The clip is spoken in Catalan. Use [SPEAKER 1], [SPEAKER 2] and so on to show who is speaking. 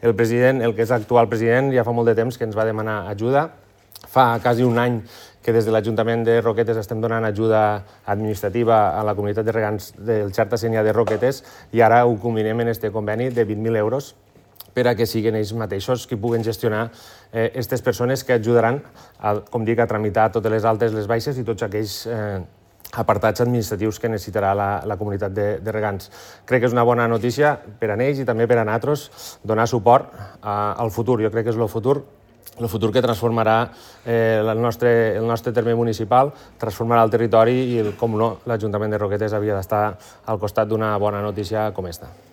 [SPEAKER 1] el president, el que és actual president, ja fa molt de temps que ens va demanar ajuda. Fa quasi un any que des de l'Ajuntament de Roquetes estem donant ajuda administrativa a la comunitat de regants del Xarta Sénia de Roquetes i ara ho combinem en aquest conveni de 20.000 euros per a que siguin ells mateixos qui puguen gestionar aquestes persones que ajudaran, com dic, a tramitar totes les altes, les baixes i tots aquells apartats administratius que necessitarà la comunitat de regants. Crec que és una bona notícia per a ells i també per a nosaltres donar suport al futur. Jo crec que és el futur que transformarà el nostre terme municipal, transformarà el territori i, com no, l'Ajuntament de Roquetes havia d'estar al costat d'una bona notícia com esta.